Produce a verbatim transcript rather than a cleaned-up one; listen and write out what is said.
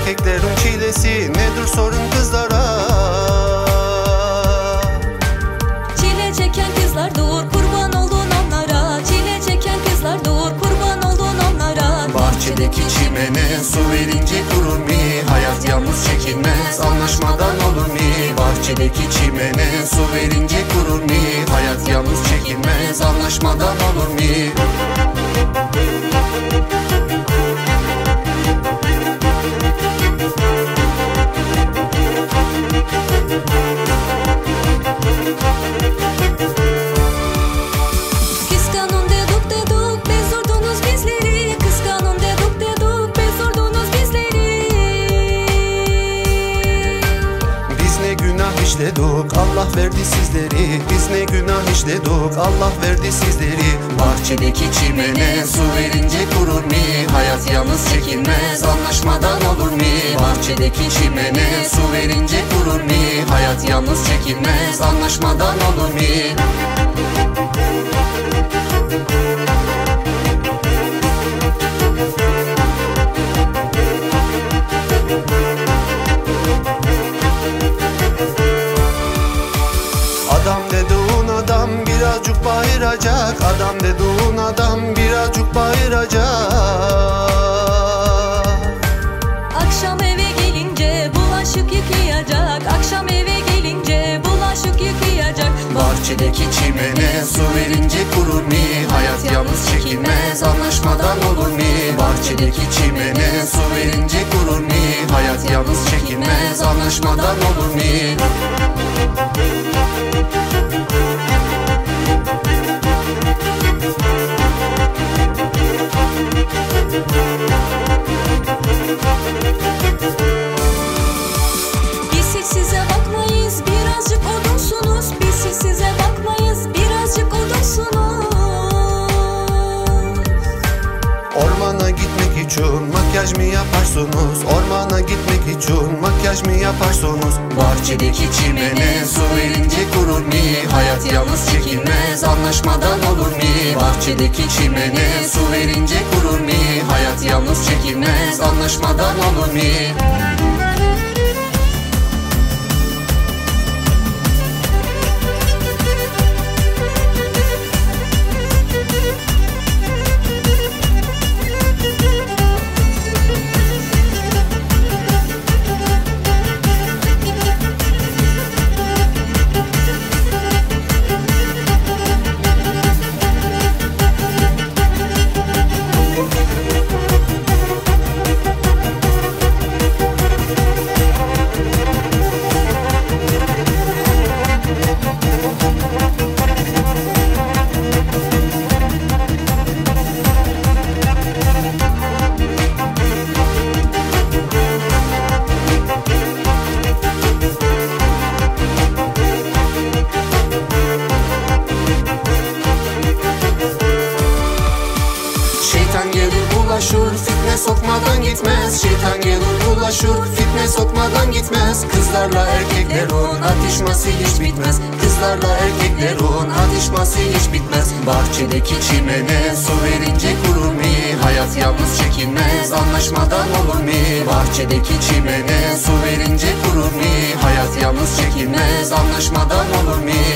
erkeklerin çilesi, nedir sorun kızlara? Çile çeken kızlar dur, kurban oldun onlara. Çile çeken kızlar dur, kurban oldun onlara. Bahçedeki çimene su verince kurur mi? Hayat yalnız çekilmez, anlaşmadan olur mi? Bahçedeki çimene su verince kurur mi? Hayat yalnız çekilmez, anlaşmadan olur mi? Kıskanın dedik dedik, bezdurdunuz bizleri. Kıskanın dedik dedik, bezdurdunuz bizleri. Biz ne günah işledik, Allah verdi sizleri. Biz ne günah işledik, Allah verdi sizleri. Bahçedeki çimene su verince kurur mi? Hayat yalnız çekilmez, anlaşmadan olur mi? Bahçedeki çimene su verince kurur mi? Hayat yalnız çekilmez, anlaşmadan olur mi? Adam dediğin adam birazcık bağıracak. Adam dediğin adam birazcık bağıracak. Akşam eve gelince bulaşık yıkayacak. Akşam eve gelince bulaşık yıkayacak. Bahçedeki çimene su verince kurur mi? Hayat yalnız çekilmez, anlaşmadan olur mi? Bahçedeki çimene su verince kurur mi? Hayat yalnız çekilmez, anlaşmadan olur mi? Biz hiç size bakmayız, birazcık odunsunuz. Biz hiç size bakmayız, birazcık odunsunuz. Ormana gitmek için makyaj mı yaparsınız? Ormana gitmek için makyaj mı yaparsınız? Bahçedeki çimene su verince kurur mi? Hayat yalnız çekilmez, anlaşmadan olur mi? Bahçedeki çimene su verince kurur mi? Hayat yalnız çekilmez, anlaşmadan olur mu? Şeytan gelir bulaşır, fitne sokmadan gitmez. Şeytan gelir bulaşır, fitne sokmadan gitmez. Kızlarla erkeklerin atışması hiç bitmez. Kızlarla erkeklerin atışması hiç bitmez. Bahçedeki çimene su verince kurur mi? Hayat yalnız çekilmez, anlaşmadan olur mu? Bahçedeki çimene su verince kurur mi? Hayat yalnız çekilmez, anlaşmadan olur mu?